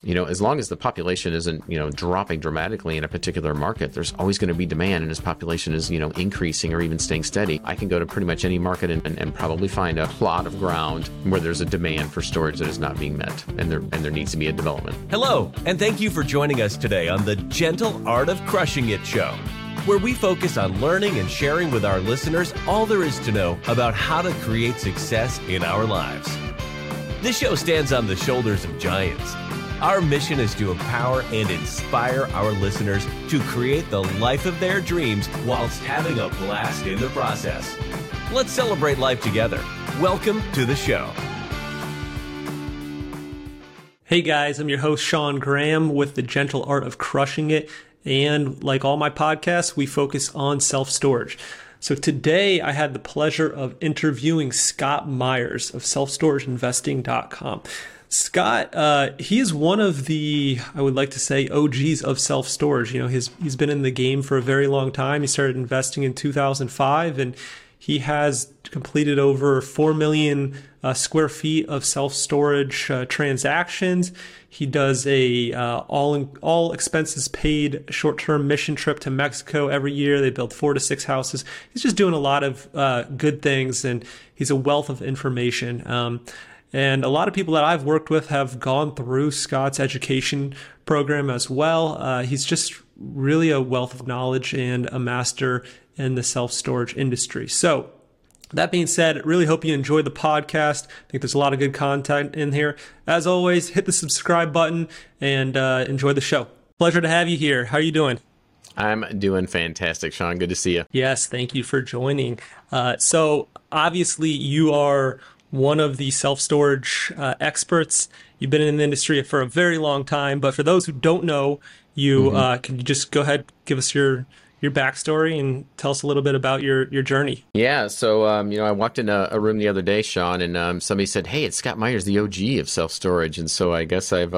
as long as the population isn't, dropping dramatically in a particular market, there's always going to be demand. And as population is, increasing or even staying steady, I can go to pretty much any market and probably find a plot of ground where there's a demand for storage that is not being met. And there needs to be a development. Hello, and thank you for joining us today on the Gentle Art of Crushing It show, where we focus on learning and sharing with our listeners all there is to know about how to create success in our lives. This show stands on the shoulders of giants. Our mission is to empower and inspire our listeners to create the life of their dreams whilst having a blast in the process. Let's celebrate life together. Welcome to the show. Hey guys, I'm your host Sean Graham with the Gentle Art of Crushing It. And like all my podcasts, we focus on self-storage. So today I had the pleasure of interviewing Scott Myers of selfstorageinvesting.com. Scott, he is one of the, I would like to say, OGs of self-storage. He's been in the game for a very long time. He started investing in 2005, and he has completed over 4 million square feet of self-storage transactions. He does a all expenses paid short-term mission trip to Mexico every year. They build 4 to 6 houses. He's just doing a lot of good things, and he's a wealth of information. And a lot of people that I've worked with have gone through Scott's education program as well. He's just really a wealth of knowledge and a master in the self-storage industry. So that being said, really hope you enjoyed the podcast. I think there's a lot of good content in here. As always, hit the subscribe button and enjoy the show. Pleasure to have you here. How are you doing? I'm doing fantastic, Sean. Good to see you. Yes, thank you for joining. So obviously you are one of the self-storage experts. You've been in the industry for a very long time, but for those who don't know you, can you just go ahead, give us your backstory and tell us a little bit about your journey? Yeah. So, I walked in a room the other day, Sean, and somebody said, "Hey, it's Scott Myers, the OG of self-storage." And so I guess I've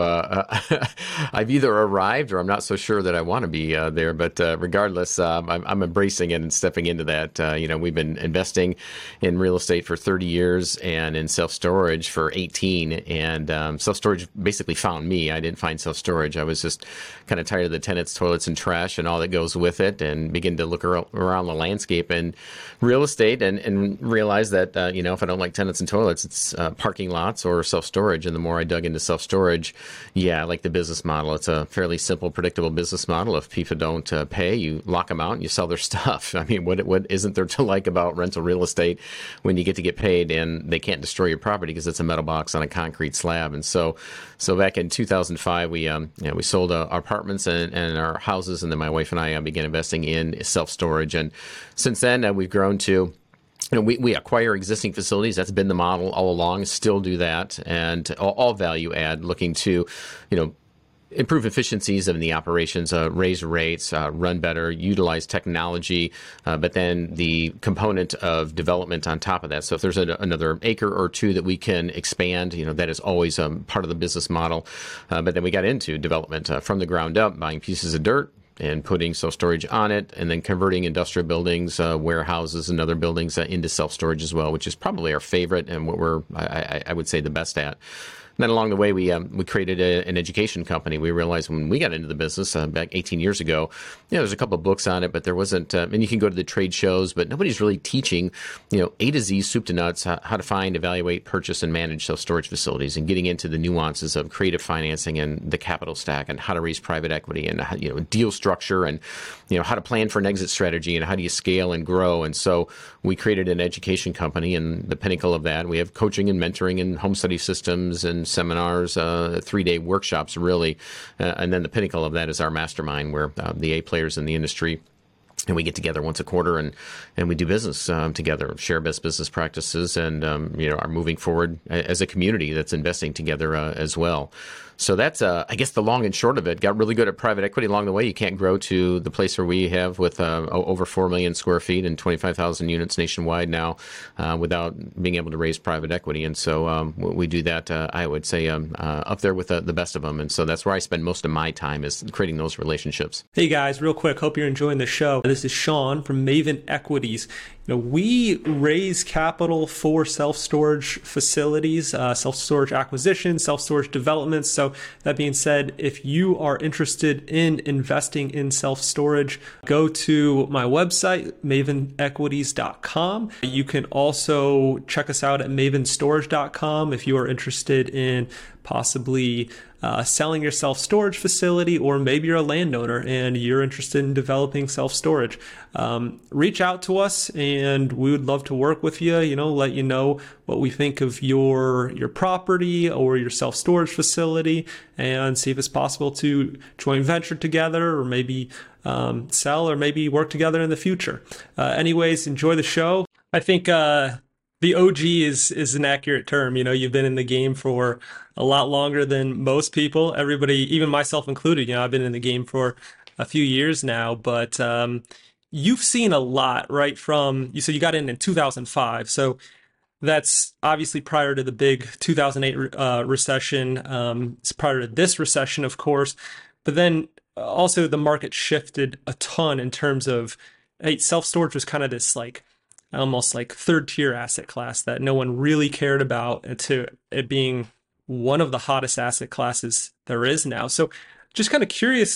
either arrived or I'm not so sure that I want to be there. But regardless, I'm embracing it and stepping into that. We've been investing in real estate for 30 years and in self-storage for 18. And self-storage basically found me. I didn't find self-storage. I was just kind of tired of the tenants, toilets, and trash and all that goes with it, and begin to look around the landscape and real estate and realize that, if I don't like tenants and toilets, it's parking lots or self-storage. And the more I dug into self-storage, I like the business model. It's a fairly simple, predictable business model. If people don't pay, you lock them out and you sell their stuff. I mean, what isn't there to like about rental real estate when you get paid and they can't destroy your property because it's a metal box on a concrete slab? And so back in 2005, we sold our apartments and our houses, and then my wife and I began investing in self-storage. And since then, we've grown to, we acquire existing facilities. That's been the model all along, still do that, and all value add, looking to, improve efficiencies of the operations, raise rates, run better, utilize technology, but then the component of development on top of that. So if there's another acre or two that we can expand, that is always part of the business model. But then we got into development from the ground up, buying pieces of dirt and putting self-storage on it, and then converting industrial buildings, warehouses, and other buildings into self-storage as well, which is probably our favorite and what we're, I would say, the best at. And then along the way, we created an education company. We realized when we got into the business back 18 years ago, there's a couple of books on it, but there wasn't, and you can go to the trade shows, but nobody's really teaching, A to Z, soup to nuts, how to find, evaluate, purchase, and manage self-storage facilities, and getting into the nuances of creative financing and the capital stack, and how to raise private equity, and deal structure, and how to plan for an exit strategy, and how do you scale and grow. And so we created an education company, and the pinnacle of that, we have coaching and mentoring and home study systems and seminars, 3-day workshops, really. And then the pinnacle of that is our mastermind, where the A players in the industry, and we get together once a quarter and we do business together, share best business practices, and are moving forward as a community that's investing together as well. So that's, I guess, the long and short of it. Got really good at private equity along the way. You can't grow to the place where we have with over 4 million square feet and 25,000 units nationwide now without being able to raise private equity. And so we do that, I would say, up there with the best of them. And so that's where I spend most of my time, is creating those relationships. Hey guys, real quick, hope you're enjoying the show. This is Sean from Maven Equities. We raise capital for self-storage facilities, self-storage acquisition, self-storage developments. So that being said, if you are interested in investing in self-storage, go to my website, mavenequities.com. You can also check us out at mavenstorage.com if you are interested in possibly selling your self-storage facility, or maybe you're a landowner and you're interested in developing self-storage. Reach out to us and we would love to work with you, let you know what we think of your property or your self-storage facility, and see if it's possible to joint venture together, or maybe sell, or maybe work together in the future. Anyways, enjoy the show. I think the OG is an accurate term. You've been in the game for a lot longer than most people. Everybody, even myself included, I've been in the game for a few years now, but you've seen a lot, right? You said you got in 2005. So that's obviously prior to the big 2008 recession. It's prior to this recession, of course. But then also the market shifted a ton in terms of, self-storage was kind of this almost like third tier asset class that no one really cared about, to it being one of the hottest asset classes there is now. So just kind of curious,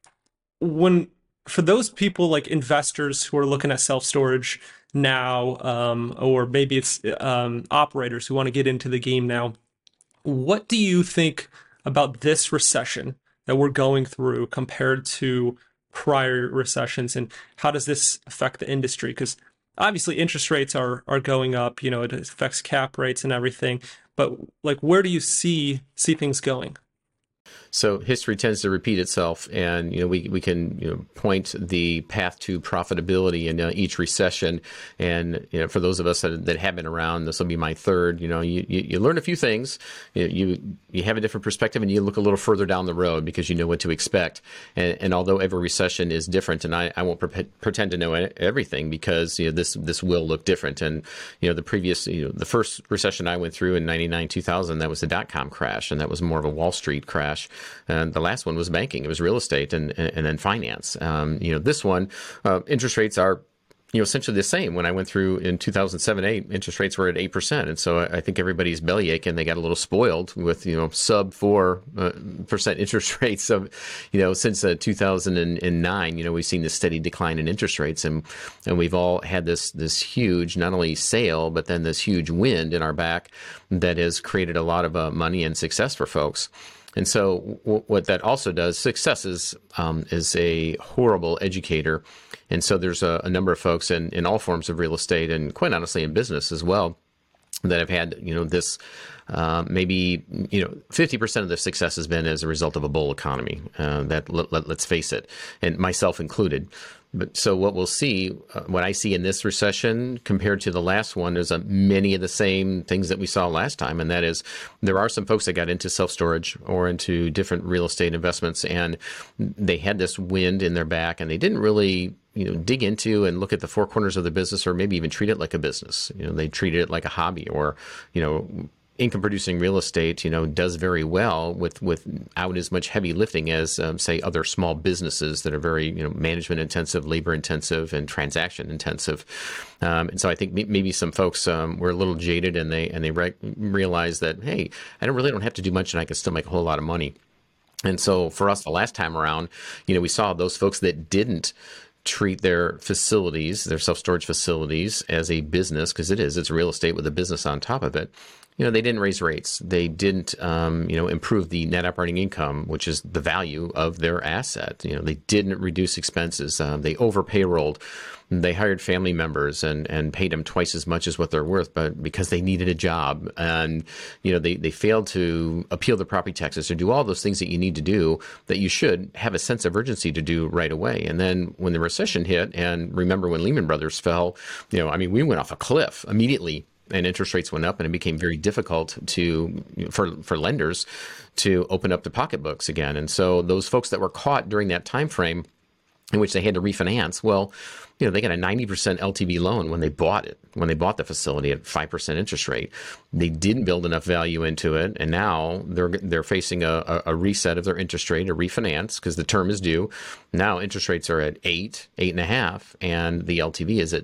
for those people, like investors who are looking at self-storage now, or maybe it's operators who want to get into the game now, what do you think about this recession that we're going through compared to prior recessions, and how does this affect the industry? Because obviously interest rates are going up, it affects cap rates and everything, but where do you see things going? So history tends to repeat itself, and we can point the path to profitability in each recession. And for those of us that have been around, this will be my third. You learn a few things. You have a different perspective, and you look a little further down the road because you know what to expect. And although every recession is different, and I won't pretend to know everything, because this will look different. And the first recession I went through in 99, 2000, that was the dot-com crash, and that was more of a Wall Street crash. And the last one was banking. It was real estate and then finance. This one, interest rates are essentially the same. When I went through in 2007-8, interest rates were at 8%. And so I think everybody's bellyaching. They got a little spoiled with, sub 4% interest rates. So, since 2009, we've seen this steady decline in interest rates. And we've all had this huge, not only sale, but then this huge wind in our back that has created a lot of money and success for folks. And so what that also does, success is a horrible educator. And so there's a number of folks in all forms of real estate, and quite honestly in business as well, that have had, this maybe 50% of the success has been as a result of a bull economy. Let's face it, and myself included. But so what we'll see, what I see in this recession compared to the last one, is many of the same things that we saw last time. And that is, there are some folks that got into self-storage or into different real estate investments, and they had this wind in their back, and they didn't really dig into and look at the four corners of the business, or maybe even treat it like a business. They treated it like a hobby, or, income producing real estate, does very well without as much heavy lifting as, say, other small businesses that are very, management intensive, labor intensive, and transaction intensive. And so I think maybe some folks were a little jaded, and they realized that, hey, I don't have to do much, and I can still make a whole lot of money. And so for us, the last time around, we saw those folks that didn't treat their facilities, their self-storage facilities, as a business, because it's real estate with a business on top of it. They didn't raise rates. They didn't, improve the net operating income, which is the value of their asset. They didn't reduce expenses. They over payrolled. They hired family members and paid them twice as much as what they're worth, but because they needed a job. And, they failed to appeal the property taxes or do all those things that you need to do that you should have a sense of urgency to do right away. And then when the recession hit, and remember when Lehman Brothers fell, we went off a cliff immediately. And interest rates went up, and it became very difficult for lenders to open up the pocketbooks again. And so those folks that were caught during that time frame in which they had to refinance, well, they got a 90% LTV loan when they bought it, when they bought the facility at 5% interest rate. They didn't build enough value into it, and now they're facing a reset of their interest rate, a refinance, because the term is due. Now interest rates are at 8.5, and the LTV is at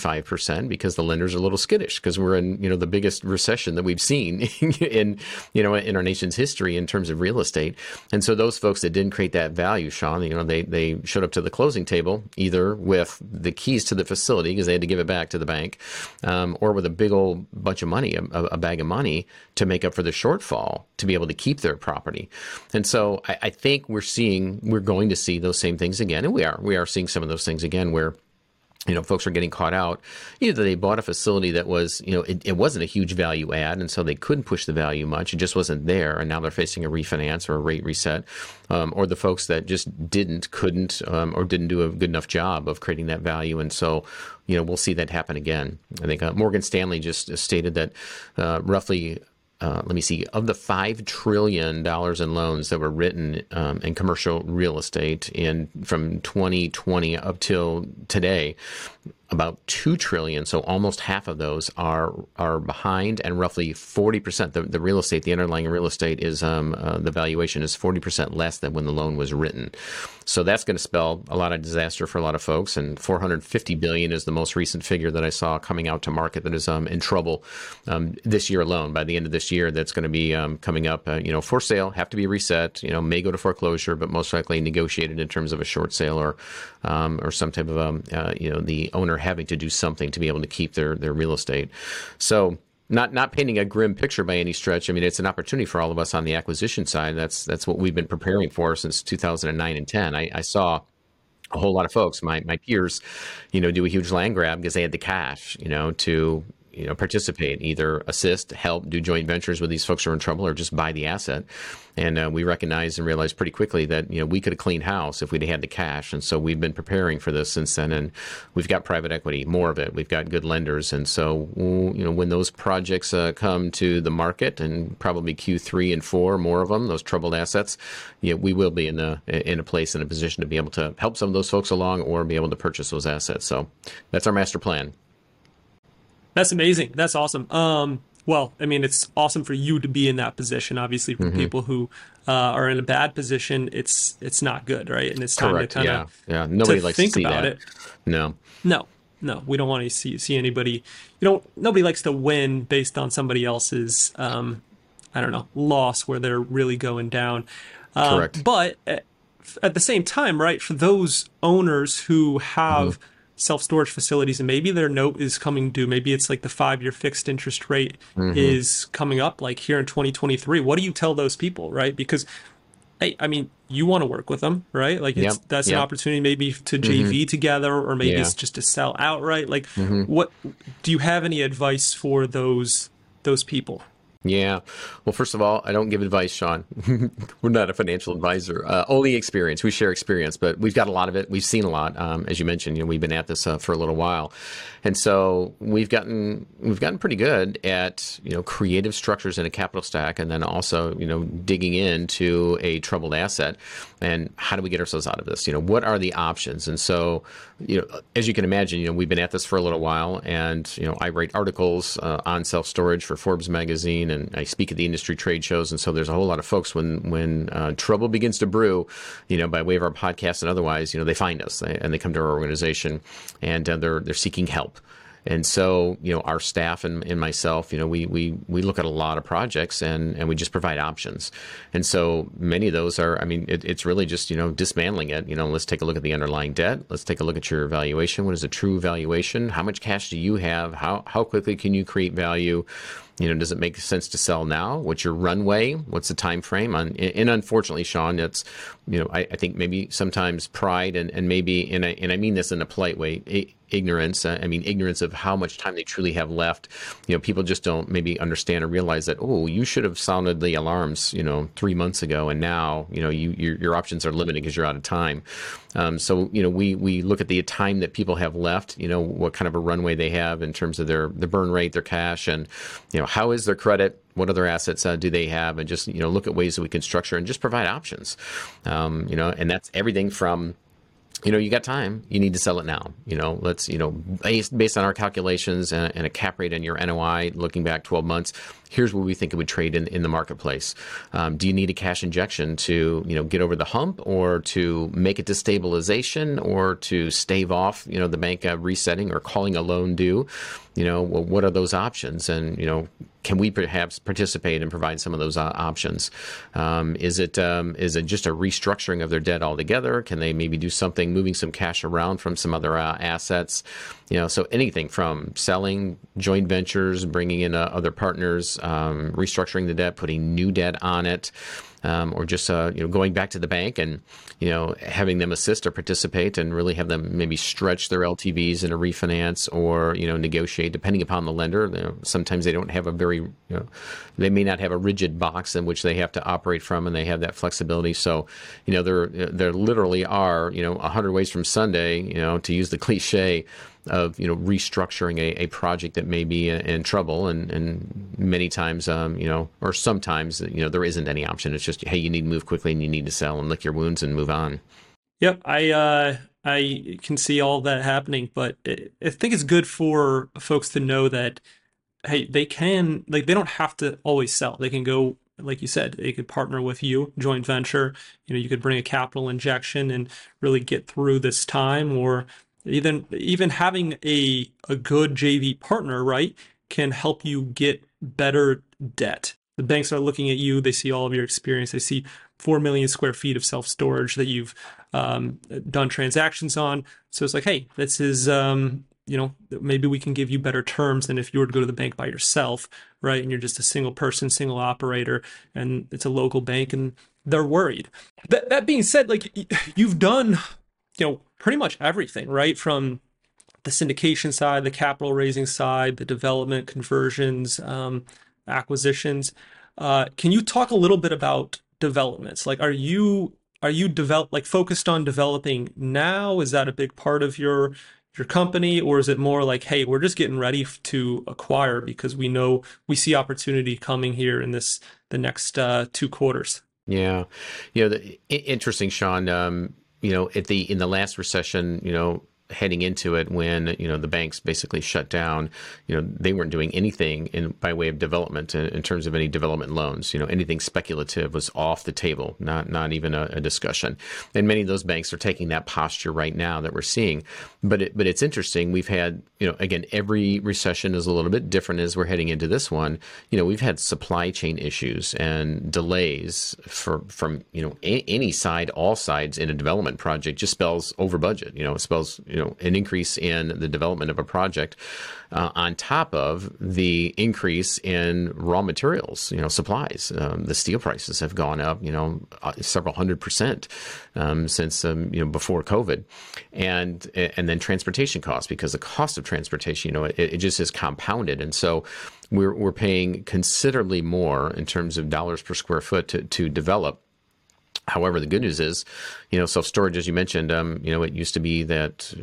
65% because the lenders are a little skittish because we're in the biggest recession that we've seen in our nation's history in terms of real estate. And so those folks that didn't create that value, Sean, they showed up to the closing table either with the keys to the facility because they had to give it back to the bank, or with a big old bunch of money, a bag of money to make up for the shortfall to be able to keep their property. And so I think we're going to see those same things again, and we are seeing some of those things again where folks are getting caught out. Either they bought a facility that was, it wasn't a huge value add, and so they couldn't push the value much. It just wasn't there, and now they're facing a refinance or a rate reset. Or the folks that just couldn't, or didn't do a good enough job of creating that value. And so, we'll see that happen again. I think Morgan Stanley just stated that roughly, of the $5 trillion in loans that were written in commercial real estate from 2020 up till today, about 2 trillion, so almost half of those are behind, and roughly 40%. The real estate, the underlying real estate is the valuation is 40% less than when the loan was written. So that's going to spell a lot of disaster for a lot of folks. And 450 billion is the most recent figure that I saw coming out to market that is in trouble this year alone. By the end of this year, that's going to be coming up. For sale, have to be reset. May go to foreclosure, but most likely negotiated in terms of a short sale or some type of the owner having to do something to be able to keep their real estate. So not painting a grim picture by any stretch. I mean, it's an opportunity for all of us on the acquisition side. That's what we've been preparing for since 2009 and 10. I saw a whole lot of folks, my peers, do a huge land grab because they had the cash, to participate, either assist, help, do joint ventures with these folks who are in trouble, or just buy the asset. And we recognized and realized pretty quickly that, we could have cleaned house if we'd had the cash. And so we've been preparing for this since then. And we've got private equity, more of it. We've got good lenders. And so, when those projects come to the market, and probably Q3 and 4, more of them, those troubled assets, we will be in a place, in a position to be able to help some of those folks along or be able to purchase those assets. So that's our master plan. That's amazing. That's awesome. Well, I mean, it's awesome for you to be in that position. Obviously, for people who are in a bad position, it's not good, right? And it's time Correct. to kind of Nobody likes to see about that. it. No, we don't want to see anybody. Nobody likes to win based on somebody else's, loss where they're really going down. Correct. But at the same time, right, for those owners who have self-storage facilities, and maybe their note is coming due, maybe it's like the 5-year fixed interest rate is coming up, like here in 2023. What do you tell those people, right? Because, hey, I mean, you want to work with them, right? Like that's an opportunity maybe to JV together, or maybe it's just to sell outright. Like, what do you have any advice for those people? Yeah. Well, first of all, I don't give advice, Sean. We're not a financial advisor. Only experience. We share experience, but we've got a lot of it. We've seen a lot. As you mentioned, we've been at this for a little while. And so we've gotten pretty good at, creative structures in a capital stack, and then also, digging into a troubled asset and how do we get ourselves out of this? What are the options? And so, as you can imagine, we've been at this for a little while, and, I write articles on self-storage for Forbes magazine, and I speak at the industry trade shows. And so there's a whole lot of folks when trouble begins to brew, by way of our podcast and otherwise, they find us and they come to our organization, and they're seeking help. And so, our staff and myself, we look at a lot of projects and we just provide options. And so many of those are, it's really just, dismantling it. Let's take a look at the underlying debt. Let's take a look at your valuation. What is a true valuation? How much cash do you have? How quickly can you create value? Does it make sense to sell now? What's your runway? What's the time frame? And unfortunately, Sean, it's, I think maybe sometimes pride and maybe, and I mean this in a polite way, ignorance. Ignorance of how much time they truly have left. People just don't maybe understand or realize that, you should have sounded the alarms, 3 months ago, and now, your options are limited because you're out of time. So, we look at the time that people have left, what kind of a runway they have in terms of their burn rate, their cash, and, how is their credit? What other assets do they have? And just, look at ways that we can structure and just provide options. And that's everything from you got time. You need to sell it now. Let's, based on our calculations and a cap rate on your NOI, looking back 12 months, here's where we think it would trade in the marketplace. Do you need a cash injection to, get over the hump, or to make it to stabilization, or to stave off, the bank resetting or calling a loan due? Well, what are those options? And, can we perhaps participate and provide some of those options? Is it just a restructuring of their debt altogether? Can they maybe do something, moving some cash around from some other assets? So anything from selling, joint ventures, bringing in other partners, restructuring the debt, putting new debt on it. Or just going back to the bank and having them assist or participate and really have them maybe stretch their LTVs in a refinance, or negotiate depending upon the lender. Sometimes they don't have they may not have a rigid box in which they have to operate from, and they have that flexibility. So there literally are 100 ways from Sunday, to use the cliche of restructuring a project that may be in trouble, and many times or sometimes there isn't any option. It's just, hey, you need to move quickly and you need to sell and lick your wounds and move on. Yep, I can see all that happening, but I think it's good for folks to know that, hey, they don't have to always sell. They can go, like you said, they could partner with you, joint venture. You could bring a capital injection and really get through this time, or even having a good JV partner, right, can help you get better debt. The banks are looking at you. They see all of your experience. They see 4 million square feet of self-storage that you've done transactions on. So it's like, hey, this is, maybe we can give you better terms than if you were to go to the bank by yourself, right? And you're just a single person, single operator, and it's a local bank, and they're worried. That being said, like, you've done pretty much everything, right? From the syndication side, the capital raising side, the development, conversions, acquisitions. Can you talk a little bit about developments? Like, are you focused on developing now? Is that a big part of your company, or is it more like, hey, we're just getting ready to acquire because we see opportunity coming here in the next 2 quarters? Yeah, interesting, Sean. In the last recession, heading into it, when the banks basically shut down, they weren't doing anything by way of development in terms of any development loans. Anything speculative was off the table, not even a discussion. And many of those banks are taking that posture right now that we're seeing. But it's interesting. We've had, again, every recession is a little bit different as we're heading into this one. We've had supply chain issues and delays from any side, all sides in a development project just spells over budget. It spells an increase in the development of a project, on top of the increase in raw materials, supplies. The steel prices have gone up, several 100% since before COVID, and then transportation costs, because the cost of transportation, it just is compounded, and so we're paying considerably more in terms of dollars per square foot to develop. However, the good news is, self-storage, as you mentioned, it used to be that,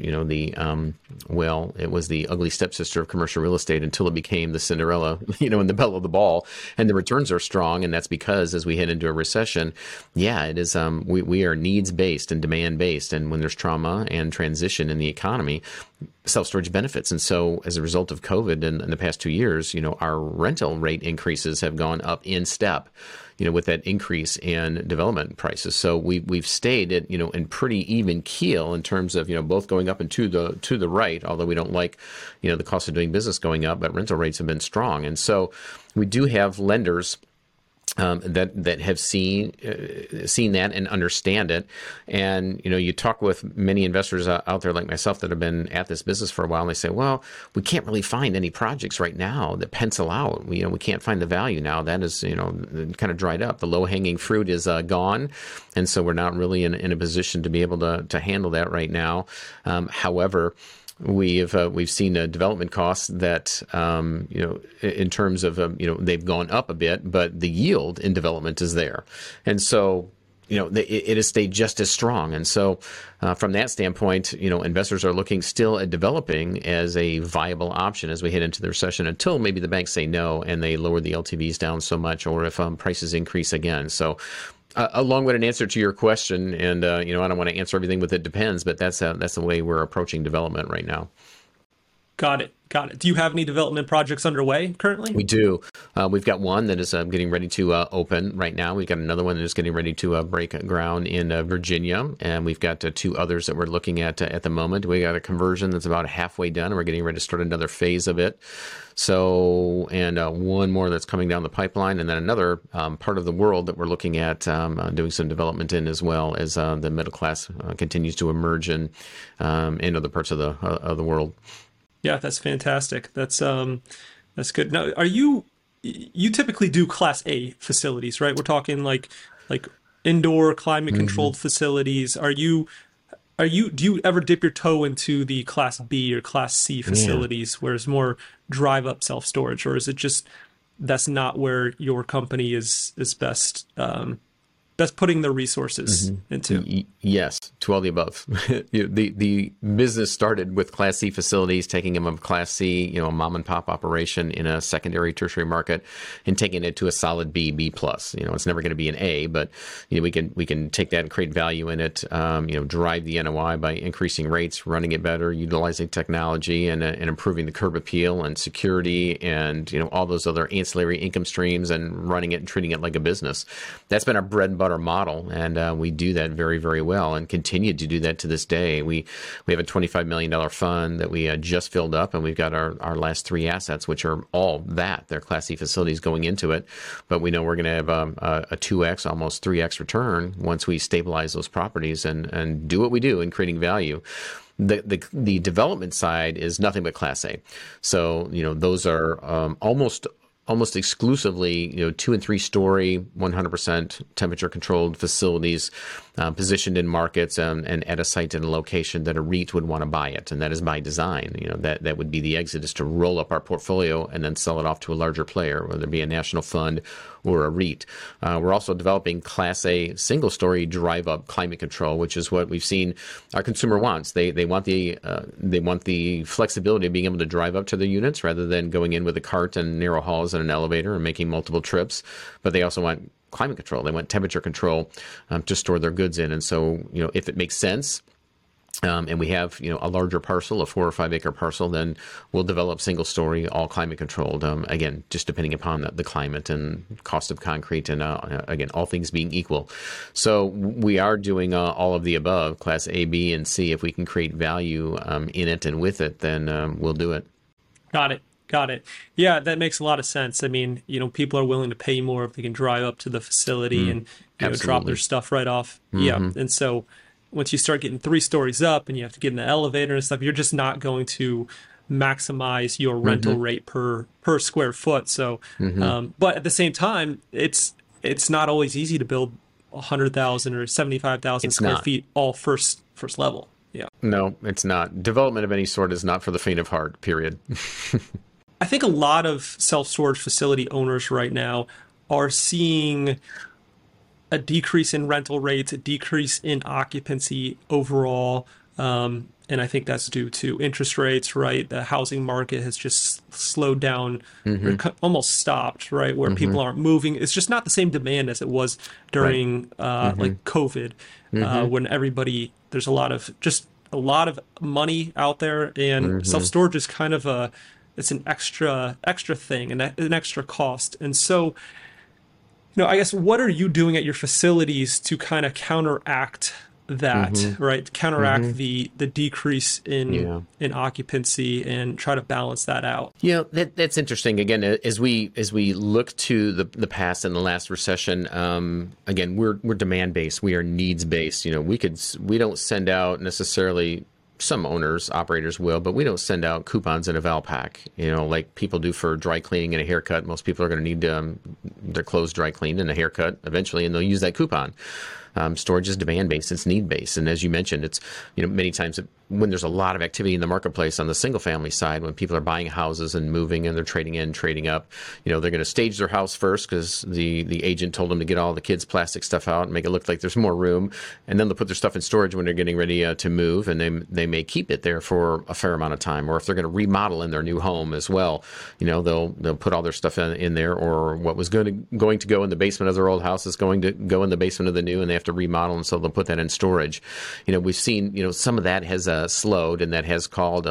it was the ugly stepsister of commercial real estate until it became the Cinderella, and the belle of the ball, and the returns are strong. And that's because as we head into a recession, it is, we are needs-based and demand-based. And when there's trauma and transition in the economy, self-storage benefits. And so as a result of COVID in the past 2 years, our rental rate increases have gone up in step, with that increase in development prices. So we've stayed at, in pretty even keel in terms of, both going up and to the right, although we don't like, the cost of doing business going up, but rental rates have been strong. And so we do have lenders that have seen that and understand it. And, you talk with many investors out there like myself that have been at this business for a while, and they say, well, we can't really find any projects right now that pencil out. We can't find the value now. That is, kind of dried up. The low-hanging fruit is gone. And so we're not really in a position to be able to handle that right now. However, we've seen development costs that in terms of they've gone up a bit, but the yield in development is there, and so it has stayed just as strong. And so from that standpoint, investors are looking still at developing as a viable option as we head into the recession, until maybe the banks say no and they lower the LTVs down so much, or if prices increase again. So a long-winded answer to your question, and I don't want to answer everything with it depends, but that's the way we're approaching development right now. Got it. Do you have any development projects underway currently? We do. We've got one that is getting ready to open right now. We've got another one that is getting ready to break ground in Virginia, and we've got two others that we're looking at the moment. We got a conversion that's about halfway done, and we're getting ready to start another phase of it. So, and one more that's coming down the pipeline, and then another part of the world that we're looking at doing some development in, as well as the middle class continues to emerge in other parts of the world. Yeah, that's fantastic. That's good. Now, you typically do Class A facilities, right? We're talking like indoor climate controlled facilities. Do you ever dip your toe into the Class B or Class C facilities, where it's more drive up self storage, or is it just that's not where your company is best putting their resources into? Yes, to all the above. The business started with Class C facilities, taking them of Class C, a mom and pop operation in a secondary, tertiary market, and taking it to a solid B plus. It's never going to be an A, but we can take that and create value in it. Drive the NOI by increasing rates, running it better, utilizing technology, and improving the curb appeal and security, and all those other ancillary income streams, and running it and treating it like a business. That's been our bread and butter model, and we do that very, very well, and continue to do that to this day. We have a $25 million fund that we just filled up, and we've got our last three assets, which are all that. They're Class C facilities going into it, but we know we're going to have a 2x, almost 3x return once we stabilize those properties and do what we do in creating value. The development side is nothing but Class A. So, those are almost exclusively, 2 and 3 story, 100% temperature controlled facilities, positioned in markets and at a site and a location that a REIT would want to buy it. And that is by design. That would be the exit, is to roll up our portfolio and then sell it off to a larger player, whether it be a national fund or a REIT. We're also developing Class A single story drive up climate control, which is what we've seen our consumer wants. They want the flexibility of being able to drive up to their units rather than going in with a cart and narrow halls and an elevator and making multiple trips. But they also want climate control. They want temperature control to store their goods in. And so, if it makes sense, and we have, a larger parcel, a 4 or 5 acre parcel, then we'll develop single story, all climate controlled. Again, just depending upon the climate and cost of concrete, and again, all things being equal. So we are doing all of the above, Class A, B, and C. If we can create value in it and with it, then we'll do it. Got it. Yeah, that makes a lot of sense. I mean, people are willing to pay more if they can drive up to the facility and drop their stuff right off. Yeah, and so once you start getting 3 stories up and you have to get in the elevator and stuff, you're just not going to maximize your rental rate per square foot. So, but at the same time, it's not always easy to build 100,000 or 75,000 square feet all first level. Yeah. No, it's not. Development of any sort is not for the faint of heart, period. I think a lot of self-storage facility owners right now are seeing a decrease in rental rates, a decrease in occupancy overall. And I think that's due to interest rates, right? The housing market has just slowed down, or almost stopped, right? Where people aren't moving. It's just not the same demand as it was during like COVID, when there's a lot of money out there, and self-storage is kind of it's an extra thing and an extra cost. And so, I guess, what are you doing at your facilities to kind of counteract that, right? Counteract the decrease in occupancy and try to balance that out. That's interesting. Again, as we look to the past and the last recession, again, we're demand based. We are needs based. We don't send out necessarily. Some owners, operators will, but we don't send out coupons in a Valpak, like people do for dry cleaning and a haircut. Most people are going to need their clothes dry cleaned and a haircut eventually, and they'll use that coupon. Storage is demand-based, it's need-based. And as you mentioned, it's, many times when there's a lot of activity in the marketplace on the single family side, when people are buying houses and moving and they're trading in, trading up, they're going to stage their house first because the agent told them to get all the kids' plastic stuff out and make it look like there's more room. And then they'll put their stuff in storage when they're getting ready to move, and they may keep it there for a fair amount of time. Or if they're going to remodel in their new home as well, they'll put all their stuff in there, or what was going to go in the basement of their old house is going to go in the basement of the new, and they have to remodel, and so they'll put that in storage. We've seen, some of that has slowed, and that has caused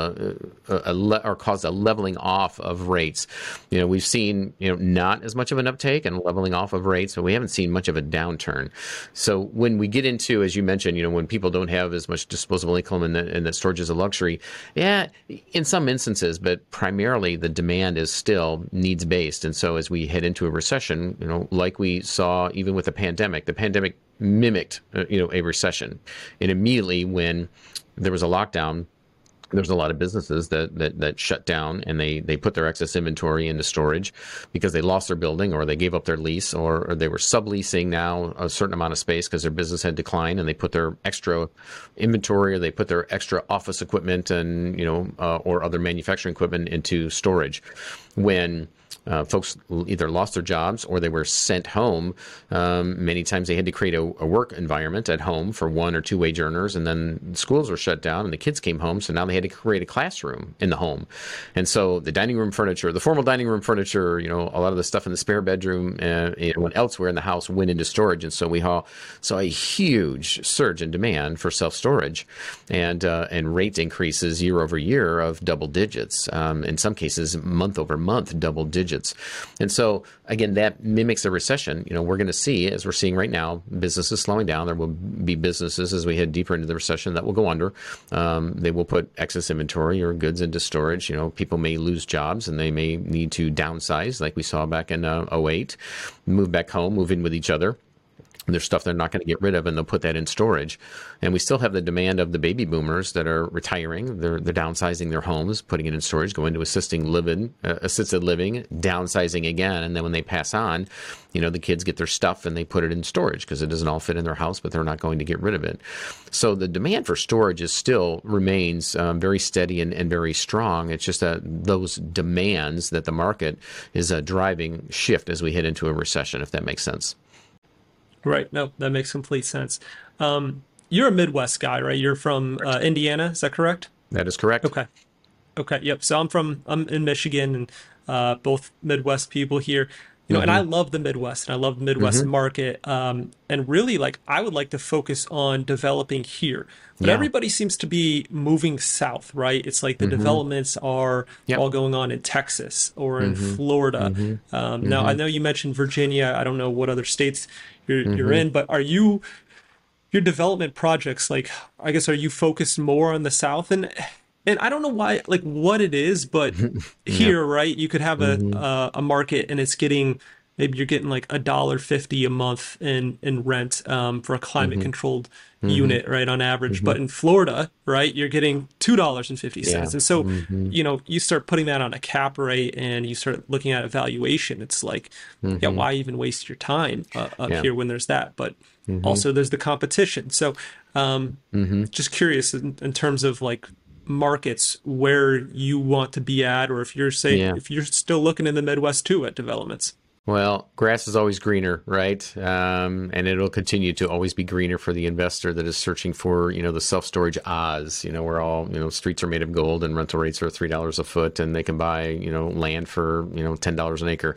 a leveling off of rates. We've seen, not as much of an uptake and leveling off of rates, but we haven't seen much of a downturn. So when we get into, as you mentioned, when people don't have as much disposable income and that storage is a luxury, yeah, in some instances, but primarily the demand is still needs based. And so as we head into a recession, like we saw even with the pandemic mimicked, a recession. And immediately when there was a lockdown, there's a lot of businesses that shut down, and they put their excess inventory into storage because they lost their building, or they gave up their lease, or they were subleasing now a certain amount of space because their business had declined, and they put their extra inventory, or they put their extra office equipment and or other manufacturing equipment into storage. When folks either lost their jobs or they were sent home, many times they had to create a work environment at home for 1 or 2 wage earners, and then schools were shut down and the kids came home, so now they had to create a classroom in the home. And so the dining room furniture, the formal dining room furniture, a lot of the stuff in the spare bedroom and elsewhere in the house went into storage. And so we saw a huge surge in demand for self-storage, and rate increases year over year of double digits, in some cases month over month double digits. And so, again, that mimics a recession. We're going to see, as we're seeing right now, businesses slowing down. There will be businesses as we head deeper into the recession that will go under. They will put excess inventory or goods into storage. People may lose jobs and they may need to downsize, like we saw back in 2008, move back home, move in with each other. There's stuff they're not going to get rid of, and they'll put that in storage. And we still have the demand of the baby boomers that are retiring. They're downsizing their homes, putting it in storage, going to assisted living, downsizing again. And then when they pass on, the kids get their stuff and they put it in storage because it doesn't all fit in their house, but they're not going to get rid of it. So the demand for storage still remains very steady and very strong. It's just that those demands that the market is driving shift as we head into a recession, if that makes sense. Right. No, that makes complete sense. You're a Midwest guy, right? You're from Indiana. Is that correct? That is correct. Okay. Yep. So I'm in Michigan, and both Midwest people here. And I love the Midwest, and I love the Midwest market. And really, I would like to focus on developing here. But everybody seems to be moving south, right? It's like the developments are all going on in Texas or in Florida. Now, I know you mentioned Virginia. I don't know what other states you're in, but are your development projects, I guess, are you focused more on the South? And I don't know why, what it is, but here, right, you could have a market and it's maybe you're getting $1.50 a month in rent for a climate controlled unit, right, on average. But in Florida, right, you're getting $2.50. And so, you start putting that on a cap rate and you start looking at evaluation. It's why even waste your time up here when there's that? But also there's the competition. So just curious in terms of markets where you want to be at, or if you're if you're still looking in the Midwest too at developments. Well, grass is always greener, right? And it'll continue to always be greener for the investor that is searching for, the self-storage Oz, where all, streets are made of gold and rental rates are $3 a foot and they can buy, land for, $10 an acre.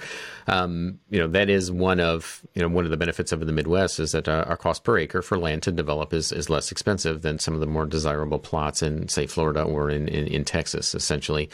That is one of the benefits of the Midwest is that our cost per acre for land to develop is less expensive than some of the more desirable plots in, say, Florida or in Texas, essentially.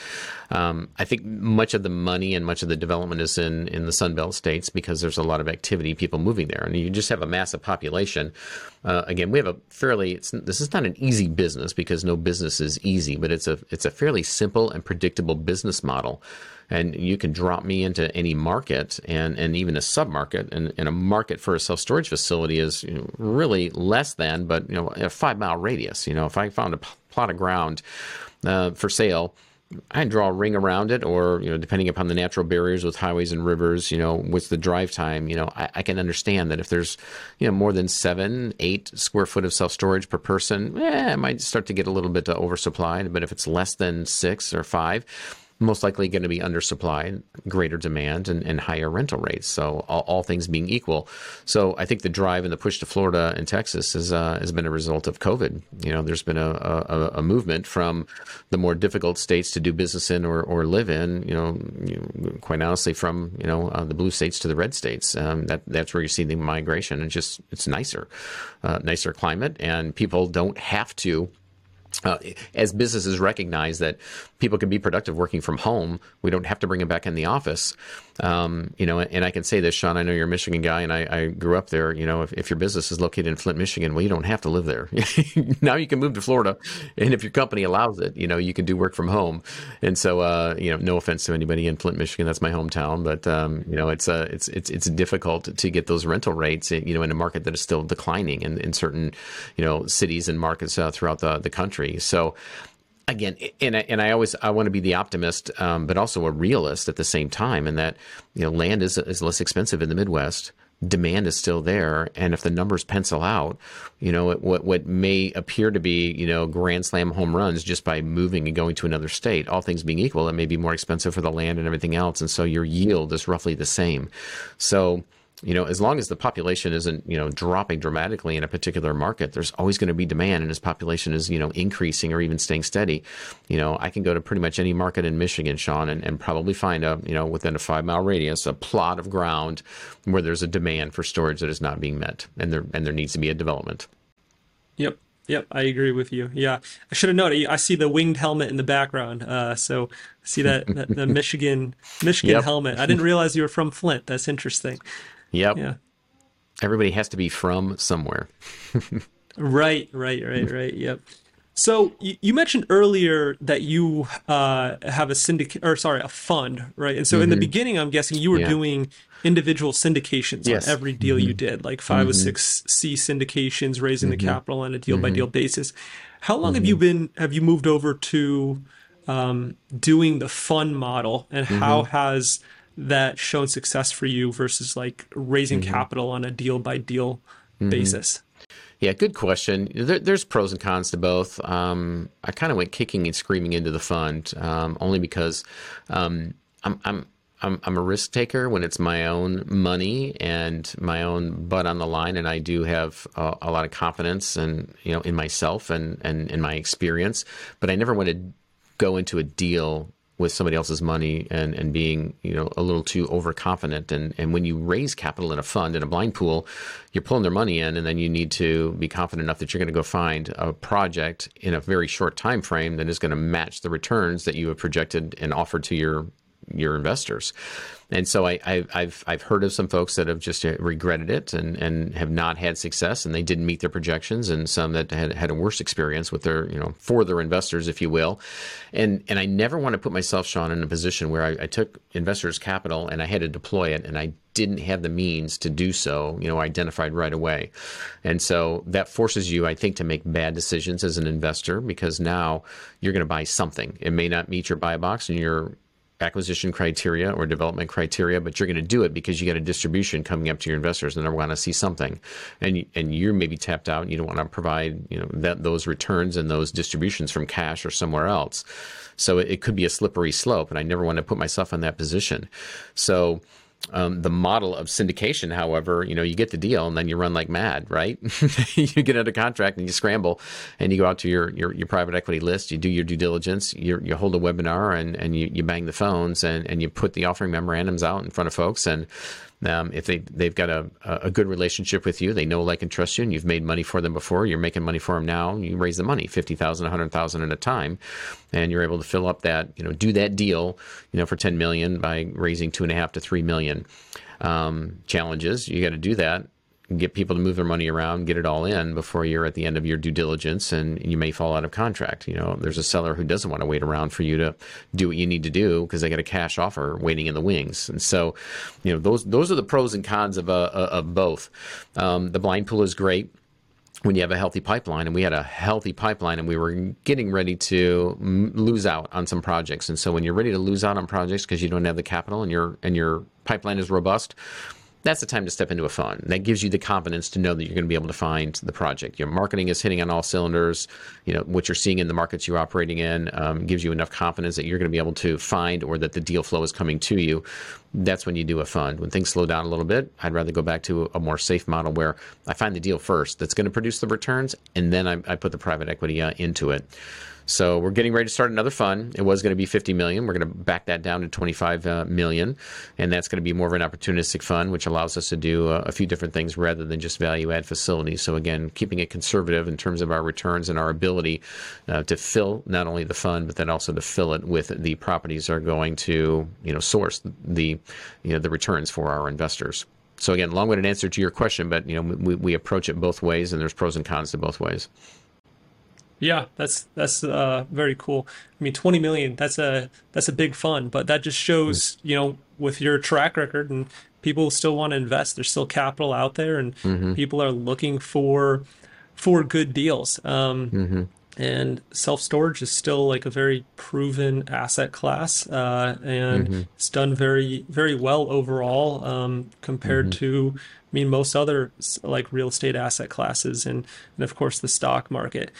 I think much of the money and much of the development is in the Sun Belt states because there's a lot of activity, people moving there, and you just have a massive population. Again, we have this is not an easy business because no business is easy, but it's a fairly simple and predictable business model. And you can drop me into any market and even a sub-market, and a market for a self-storage facility is really less than, but a 5-mile radius. If I found a plot of ground for sale I draw a ring around it, or, depending upon the natural barriers with highways and rivers, what's the drive time? I can understand that if there's, more than 7, 8 square foot of self-storage per person, it might start to get a little bit oversupplied. But if it's less than 6 or 5, most likely going to be undersupplied, greater demand, and higher rental rates. So all things being equal. So I think the drive and the push to Florida and Texas has been a result of COVID. There's been a movement from the more difficult states to do business in or live in, quite honestly, from, the blue states to the red states. That's where you see the migration. And it's nicer climate, and people don't have to. As businesses recognize that people can be productive working from home, we don't have to bring them back in the office. And I can say this, Sean, I know you're a Michigan guy, and I grew up there. If your business is located in Flint, Michigan, well, you don't have to live there. Now you can move to Florida, and if your company allows it, you can do work from home. And so, no offense to anybody in Flint, Michigan, that's my hometown, but it's difficult to get those rental rates, in a market that is still declining in certain, cities and markets throughout the country. So. Again, and I want to be the optimist, but also a realist at the same time, in that land is less expensive in the Midwest. Demand is still there, and if the numbers pencil out, what may appear to be grand slam home runs just by moving and going to another state, all things being equal, it may be more expensive for the land and everything else, and so your yield is roughly the same. So. As long as the population isn't, dropping dramatically in a particular market, there's always going to be demand. And as population is, increasing or even staying steady, I can go to pretty much any market in Michigan, Sean, and probably find within a 5-mile radius, a plot of ground where there's a demand for storage that is not being met. And there needs to be a development. Yep, I agree with you. Yeah, I should have noted. I see the winged helmet in the background. So I see that the Michigan Yep. helmet. I didn't realize you were from Flint. That's interesting. Yep. Yeah. Everybody has to be from somewhere. Right. Yep. So you mentioned earlier that you have a fund, right? And so in the beginning, I'm guessing you were doing individual syndications Yes. on every deal you did, like 506C syndications, raising the capital on a deal by deal basis. How long have you moved over to doing the fund model, and how has that shown success for you versus like raising capital on a deal by deal basis? Yeah, good question. There's pros and cons to both. I kind of went kicking and screaming into the fund, only because I'm a risk taker when it's my own money and my own butt on the line, and I do have a lot of confidence in myself and in my experience. But I never want to go into a deal with somebody else's money and being, a little too overconfident. And when you raise capital in a fund, in a blind pool, you're pulling their money in, and then you need to be confident enough that you're going to go find a project in a very short time frame that is going to match the returns that you have projected and offered to your investors. And so I've heard of some folks that have just regretted it and have not had success, and they didn't meet their projections, and some that had a worse experience with their, for their investors, if you will. And I never want to put myself, Sean, in a position where I took investors' capital and I had to deploy it, and I didn't have the means to do so, identified right away. And so that forces you, I think, to make bad decisions as an investor, because now you're going to buy something. It may not meet your buy box and your acquisition criteria or development criteria, but you're going to do it because you got a distribution coming up to your investors, and they want to see something, and you're maybe tapped out, and you don't want to provide those returns and those distributions from cash or somewhere else. So it could be a slippery slope, and I never want to put myself in that position. So the model of syndication, however, you get the deal and then you run like mad, right? You get under contract and you scramble and you go out to your private equity list, you do your due diligence, you hold a webinar and you bang the phones and you put the offering memorandums out in front of folks. And if they've got a good relationship with you, they know, like, and trust you, and you've made money for them before, you're making money for them now, you raise the money, $50,000, $100,000 at a time, and you're able to fill up that, do that deal, for $10 million by raising $2.5 to $3 million. Challenges, you got to do that, get people to move their money around, get it all in before you're at the end of your due diligence, and you may fall out of contract. There's a seller who doesn't want to wait around for you to do what you need to do because they got a cash offer waiting in the wings. And so, those are the pros and cons of both. The blind pool is great. when you have a healthy pipeline, and we had a healthy pipeline, and we were getting ready to lose out on some projects. And so when you're ready to lose out on projects because you don't have the capital and your pipeline is robust, that's the time to step into a fund. That gives you the confidence to know that you're going to be able to find the project. Your marketing is hitting on all cylinders. What you're seeing in the markets you're operating in gives you enough confidence that you're going to be able to find, or that the deal flow is coming to you. That's when you do a fund. When things slow down a little bit, I'd rather go back to a more safe model where I find the deal first that's going to produce the returns, and then I put the private equity into it. So we're getting ready to start another fund. It was going to be $50 million. We're going to back that down to $25 million, and that's going to be more of an opportunistic fund, which allows us to do a few different things rather than just value add facilities. So again, keeping it conservative in terms of our returns and our ability to fill not only the fund, but then also to fill it with the properties that are going to source the returns for our investors. So again, long-winded answer to your question, but we approach it both ways, and there's pros and cons to both ways. Yeah, that's very cool. I mean, 20 million, that's a big fund, but that just shows, with your track record, and people still want to invest. There's still capital out there, and people are looking for good deals. And self-storage is still like a very proven asset class, and it's done very, very well overall, compared to, most other like real estate asset classes, and of course the stock market.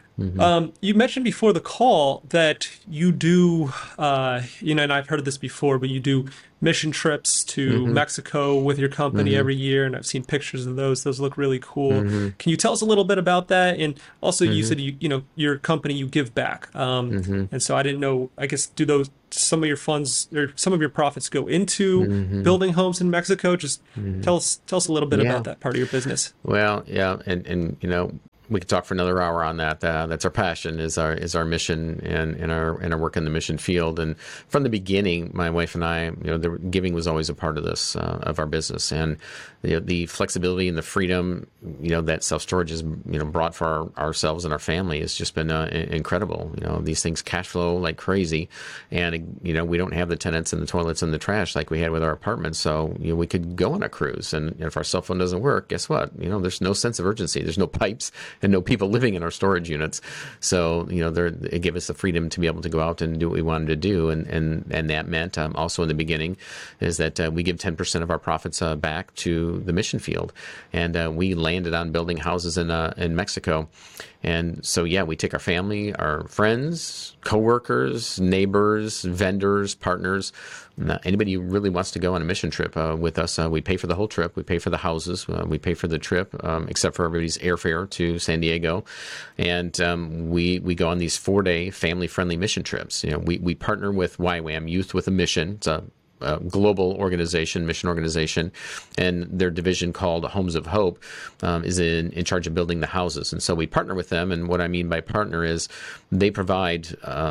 You mentioned before the call that you do, and I've heard this before, but you do mission trips to Mexico with your company every year, and I've seen pictures of those. Those look really cool. Can you tell us a little bit about that? And also, you said your company, you give back, and so I didn't know. I guess some of your funds or some of your profits go into building homes in Mexico? Just tell us a little bit about that part of your business. Well, yeah, and we could talk for another hour on that. That's our passion, is our mission and our work in the mission field. And from the beginning, my wife and I, the giving was always a part of this of our business, and the flexibility and the freedom, that self-storage has brought for ourselves and our family has just been incredible. These things cash flow like crazy, and we don't have the tenants and the toilets and the trash like we had with our apartments. So we could go on a cruise, and if our cell phone doesn't work, guess what? There's no sense of urgency. There's no pipes and no people living in our storage units. So, it gave us the freedom to be able to go out and do what we wanted to do. And that meant also in the beginning is that we give 10% of our profits back to the mission field. And we landed on building houses in Mexico. And so, we take our family, our friends, coworkers, neighbors, vendors, partners, anybody who really wants to go on a mission trip with us. We pay for the whole trip. We pay for the houses. We pay for the trip, except for everybody's airfare to San Diego. And we go on these 4-day family-friendly mission trips. We partner with YWAM, Youth with a Mission. It's a global organization, mission organization, and their division called Homes of Hope is in charge of building the houses. And so we partner with them, and what I mean by partner is they provide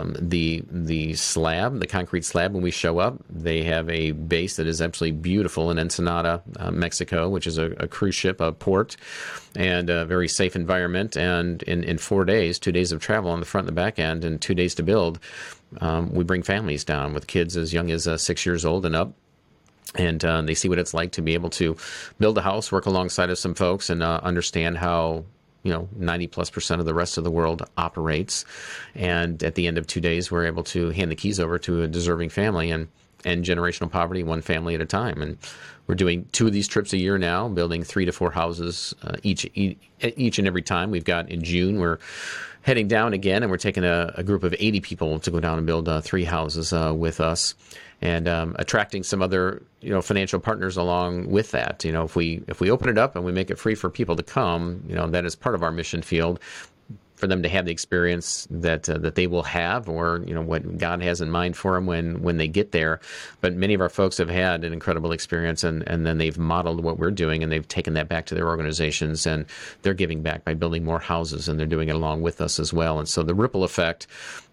the slab, the concrete slab when we show up. They have a base that is absolutely beautiful in Ensenada, Mexico, which is a cruise ship, a port, and a very safe environment. And in 4 days, 2 days of travel on the front and the back end, and 2 days to build, we bring families down with kids as young as 6 years old and up. And they see what it's like to be able to build a house, work alongside of some folks, and understand how 90+% of the rest of the world operates. And at the end of 2 days, we're able to hand the keys over to a deserving family and generational poverty, one family at a time. And we're doing 2 of these trips a year now, building 3 to 4 houses each and every time. We've got in June, we're heading down again, and we're taking a group of 80 people to go down and build 3 houses with us, and attracting some other financial partners along with that. If we open it up and we make it free for people to come, that is part of our mission field, for them to have the experience that they will have, or what God has in mind for them when they get there. But many of our folks have had an incredible experience, and then they've modeled what we're doing, and they've taken that back to their organizations, and they're giving back by building more houses, and they're doing it along with us as well. And so the ripple effect,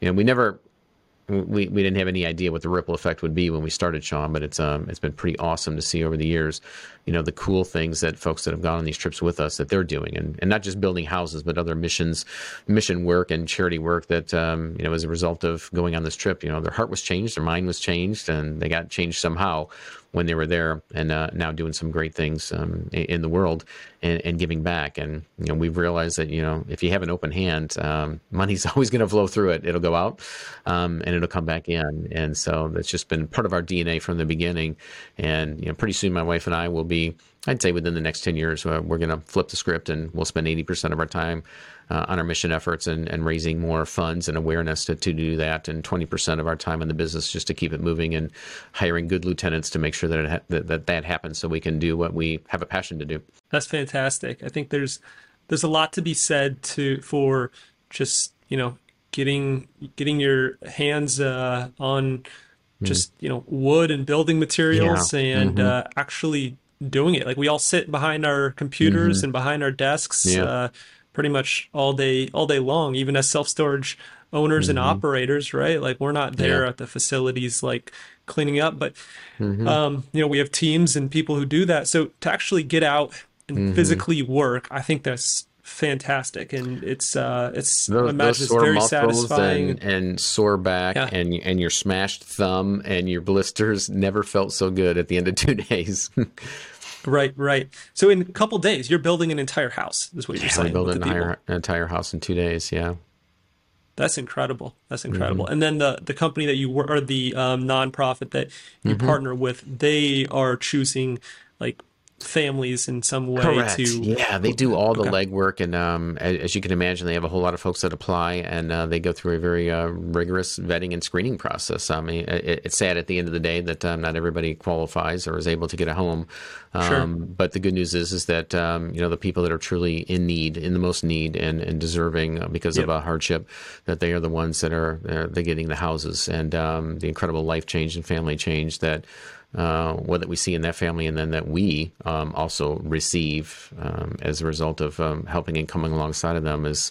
we didn't have any idea what the ripple effect would be when we started, Sean, but it's been pretty awesome to see over the years, the cool things that folks that have gone on these trips with us that they're doing, and not just building houses, but other mission work and charity work that, as a result of going on this trip, their heart was changed, their mind was changed, and they got changed somehow when they were there, and now doing some great things in the world and giving back. And we've realized that if you have an open hand, money's always going to flow through it. It'll go out and it'll come back in. And so that's just been part of our DNA from the beginning. And pretty soon my wife and I will be, I'd say within the next 10 years, we're going to flip the script and we'll spend 80% of our time on our mission efforts and raising more funds and awareness to do that, and 20% of our time in the business just to keep it moving and hiring good lieutenants to make sure that that happens so we can do what we have a passion to do. That's fantastic. I think there's a lot to be said for just getting your hands on just wood and building materials and actually doing it. Like we all sit behind our computers and behind our desks pretty much all day long, even as self-storage owners and operators, right? Like we're not there at the facilities like cleaning up, but we have teams and people who do that. So to actually get out and physically work, I think that's fantastic, and it's those sore very muscles satisfying and sore back and your smashed thumb and your blisters never felt so good at the end of 2 days. Right. So in a couple days, you're building an entire house, is what you're saying. We're building an entire house in 2 days. Yeah. That's incredible. And then the company that you were, or the nonprofit that you partner with, they are choosing like families in some way. Correct. They do all the legwork, and as you can imagine, they have a whole lot of folks that apply, and they go through a very rigorous vetting and screening process. I mean, it's sad at the end of the day that not everybody qualifies or is able to get a home. But the good news is that the people that are truly in the most need and deserving because of a hardship, that they are the ones that they're getting the houses, and the incredible life change and family change that what we see in that family, and then that we also receive as a result of helping and coming alongside of them is,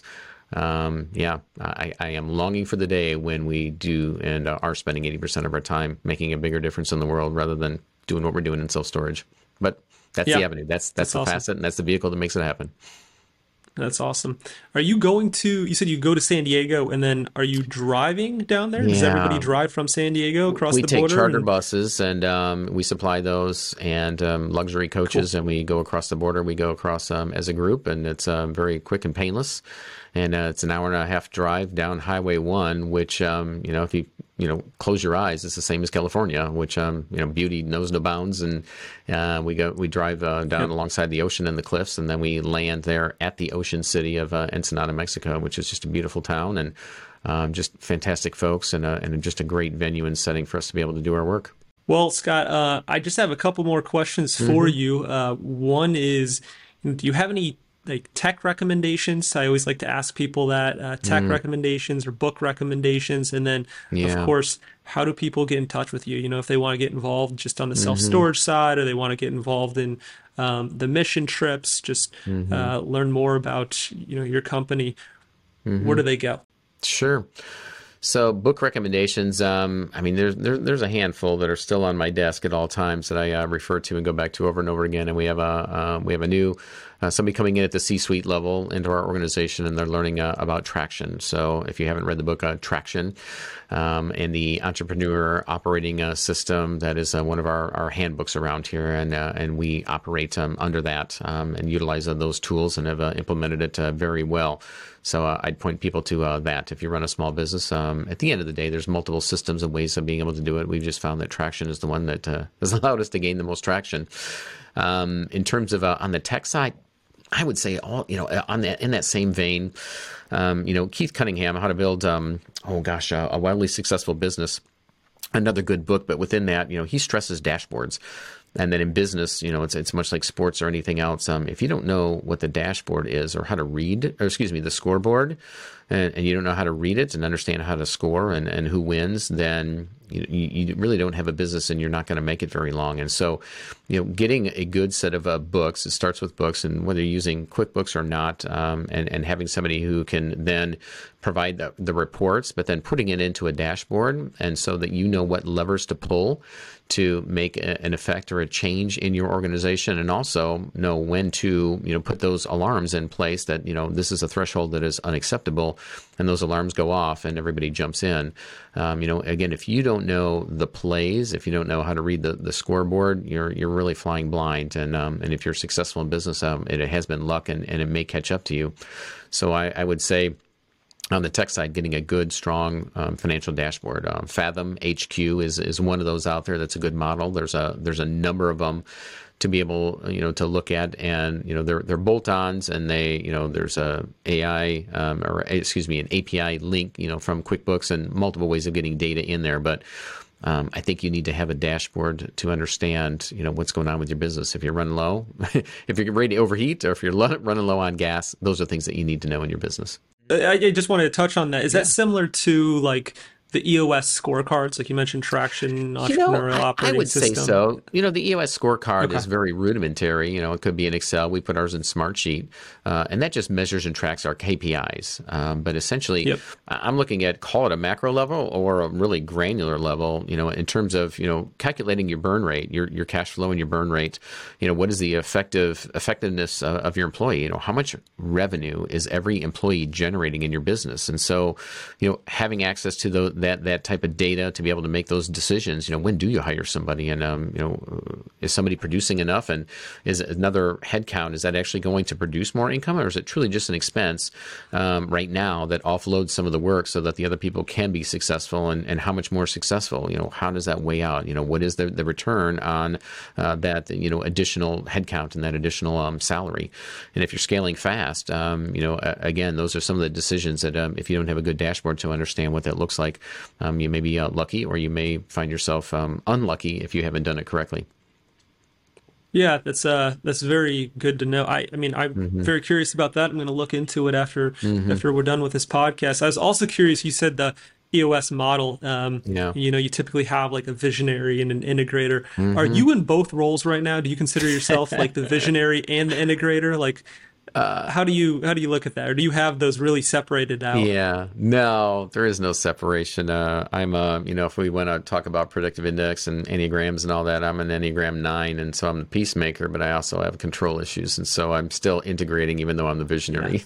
I am longing for the day when we do and are spending 80% of our time making a bigger difference in the world rather than doing what we're doing in self-storage. But that's the avenue. That's the awesome facet, and that's the vehicle that makes it happen. That's awesome. Are you going to, you said you go to San Diego, and then are you driving down there? Does everybody drive from San Diego across the border? We take charter buses, and we supply those, and luxury coaches, and we go across the border. We go across as a group, and it's very quick and painless. And it's an hour and a half drive down Highway 1, which, if you close your eyes, it's the same as California, which, beauty knows no bounds. And we drive down alongside the ocean and the cliffs, and then we land there at the ocean city of Ensenada, Mexico, which is just a beautiful town, and just fantastic folks, and just a great venue and setting for us to be able to do our work. Well, Scott, I just have a couple more questions for you. One is, do you have any like tech recommendations? I always like to ask people that tech recommendations or book recommendations. And then of course, how do people get in touch with you? If they want to get involved just on the self-storage side, or they want to get involved in the mission trips, just learn more about, your company, where do they go? Sure. So book recommendations, there's a handful that are still on my desk at all times that I refer to and go back to over and over again. And we have a new somebody coming in at the C-suite level into our organization, and they're learning about Traction. So if you haven't read the book Traction, and the Entrepreneur Operating System, that is one of our handbooks around here, and we operate under that and utilize those tools and have implemented it very well. So I'd point people to that. If you run a small business, at the end of the day, there's multiple systems and ways of being able to do it. We've just found that Traction is the one that has allowed us to gain the most traction. In terms of on the tech side, I would say in that same vein, Keith Cunningham, How to Build a Wildly Successful Business, another good book. But within that, he stresses dashboards. And then in business, it's much like sports or anything else. If you don't know what the dashboard is, or how to read, the scoreboard, and you don't know how to read it and understand how to score and who wins, then you really don't have a business, and you're not going to make it very long. And so, getting a good set of books, it starts with books, and whether you're using QuickBooks or not, and having somebody who can then provide the reports, but then putting it into a dashboard, and so that you know what levers to pull to make an effect or a change in your organization, and also know when to, put those alarms in place that, this is a threshold that is unacceptable, and those alarms go off and everybody jumps in. Again, if you don't know the plays, if you don't know how to read the scoreboard, you're really flying blind. And if you're successful in business, it has been luck, and it may catch up to you. So I would say, on the tech side, getting a good, strong financial dashboard. Fathom HQ is one of those out there. That's a good model. There's a number of them to be able, to look at, and they're bolt-ons, and there's an API link, from QuickBooks, and multiple ways of getting data in there. But I think you need to have a dashboard to understand, what's going on with your business. If you're running low, if you're ready to overheat, or if you're running low on gas, those are things that you need to know in your business. I just wanted to touch on that. Is that similar to like the EOS scorecards, like you mentioned, Traction, Entrepreneurial Operating I would System? say so. The EOS scorecard is very rudimentary. It could be in Excel. We put ours in Smartsheet, and that just measures and tracks our KPIs. But essentially, I'm looking at, call it a macro level or a really granular level, in terms of, calculating your burn rate, your cash flow and your burn rate. What is the effectiveness of your employee? How much revenue is every employee generating in your business? And so, having access to that type of data to be able to make those decisions. When do you hire somebody, and is somebody producing enough, and is another headcount, is that actually going to produce more income, or is it truly just an expense right now that offloads some of the work so that the other people can be successful, and how much more successful? How does that weigh out? What is the return on that additional headcount and that additional salary? And if you're scaling fast, again, those are some of the decisions that if you don't have a good dashboard to understand what that looks like, you may be lucky, or you may find yourself unlucky if you haven't done it correctly. Yeah, that's very good to know. I'm very curious about that. I'm going to look into it after we're done with this podcast. I was also curious. You said the EOS model. You typically have like a visionary and an integrator. Are you in both roles right now? Do you consider yourself like the visionary and the integrator? Like, how do you look at that, or do you have those really separated out? Yeah, no, there is no separation. I'm if we want to talk about predictive index and enneagrams and all that, I'm an Enneagram 9, and so I'm the peacemaker, but I also have control issues, and so I'm still integrating even though I'm the visionary.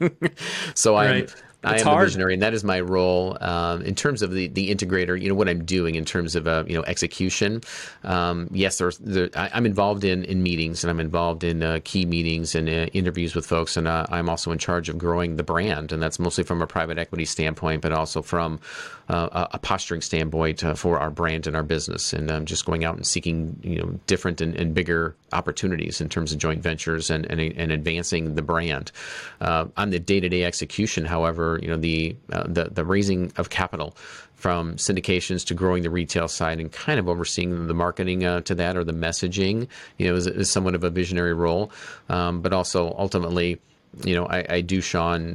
So I am the visionary, and that is my role. In terms of the integrator, what I'm doing in terms of execution. Yes, I'm involved in meetings, and I'm involved in key meetings and interviews with folks, and I'm also in charge of growing the brand, and that's mostly from a private equity standpoint, but also from a posturing standpoint for our brand and our business, and just going out and seeking different and bigger opportunities in terms of joint ventures and advancing the brand. On the day-to-day execution, however, the raising of capital from syndications to growing the retail side and kind of overseeing the marketing to that, or the messaging, is somewhat of a visionary role. But also ultimately, I do, Sean,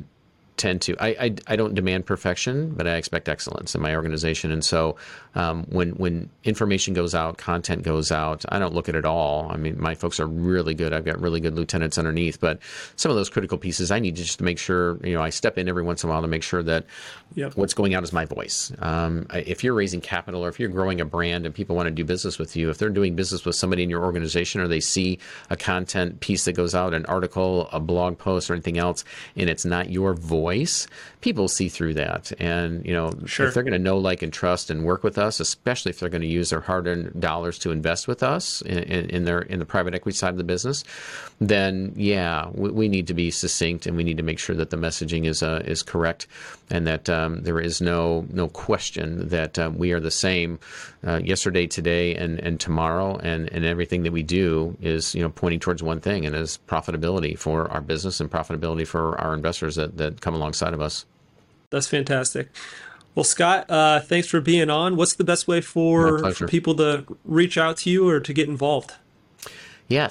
I don't demand perfection, but I expect excellence in my organization. And so when information goes out, content goes out, I don't look at it all. I mean, my folks are really good. I've got really good lieutenants underneath, but some of those critical pieces, I need just to make sure, I step in every once in a while to make sure that what's going out is my voice. If you're raising capital, or if you're growing a brand and people want to do business with you, if they're doing business with somebody in your organization, or they see a content piece that goes out, an article, a blog post, or anything else, and it's not your voice, people see through that. And, if they're going to know, like, and trust and work with us, especially if they're going to use their hard-earned dollars to invest with us in the private equity side of the business, then we need to be succinct, and we need to make sure that the messaging is correct, and that there is no question that we are the same yesterday, today, and tomorrow, and everything that we do is pointing towards one thing, and is profitability for our business and profitability for our investors that come alongside of us. That's fantastic. Well, Scott, thanks for being on. What's the best way for people to reach out to you or to get involved? Yeah,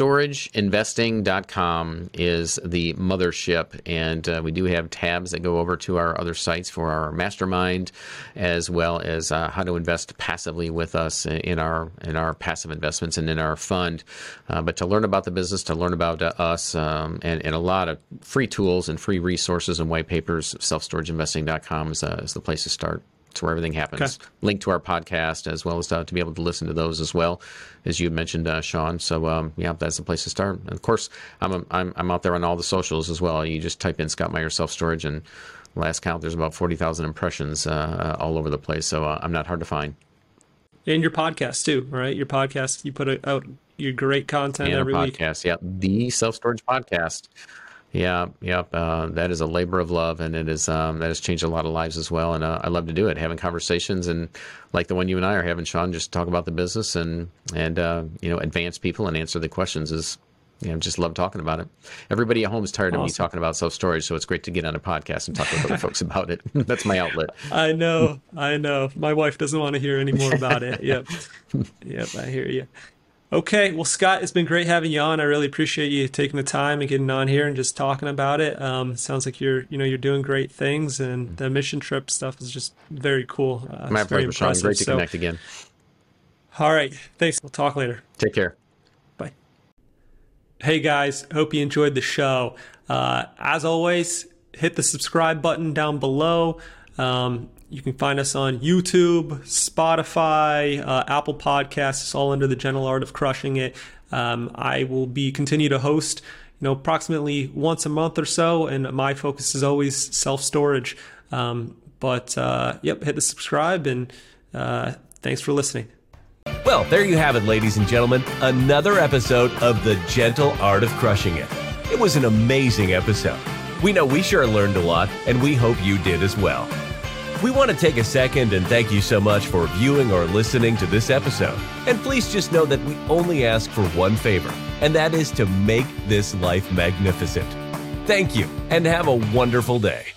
selfstorageinvesting.com is the mothership, and we do have tabs that go over to our other sites for our mastermind, as well as how to invest passively with us in our passive investments and in our fund. But to learn about the business, to learn about us, and a lot of free tools and free resources and white papers, selfstorageinvesting.com is the place to start. It's where everything happens. Okay. Link to our podcast, as well as to be able to listen to those as well, as you mentioned, Sean. So yeah, that's the place to start. And of course, I'm out there on all the socials as well. You just type in Scott Meyer Self Storage, and last count, there's about 40,000 impressions all over the place. So I'm not hard to find. And your podcast too, right? Your podcast, you put out your great content every week. Podcast, yeah, the Self Storage Podcast. Yeah. That is a labor of love, and it is that has changed a lot of lives as well. And I love to do it, having conversations, and like the one you and I are having, Sean, just talk about the business and advance people and answer the questions. Is just love talking about it. Everybody at home is tired of me talking about self-storage, so it's great to get on a podcast and talk with other folks about it. That's my outlet. I know. My wife doesn't want to hear any more about it. Yep, I hear you. Okay, well, Scott, it's been great having you on. I really appreciate you taking the time and getting on here and just talking about it. Sounds like you're doing great things, and the mission trip stuff is just very cool. My pleasure, Sean. Great to connect again. All right, thanks. We'll talk later. Take care. Bye. Hey guys, hope you enjoyed the show. As always, hit the subscribe button down below. You can find us on YouTube, Spotify, Apple Podcasts. It's all under the Gentle Art of Crushing It. I will continue to host, approximately once a month or so, and my focus is always self-storage. Hit the subscribe, and thanks for listening. Well, there you have it, ladies and gentlemen. Another episode of The Gentle Art of Crushing It. It was an amazing episode. We know we sure learned a lot, and we hope you did as well. We want to take a second and thank you so much for viewing or listening to this episode. And please just know that we only ask for one favor, and that is to make this life magnificent. Thank you, and have a wonderful day.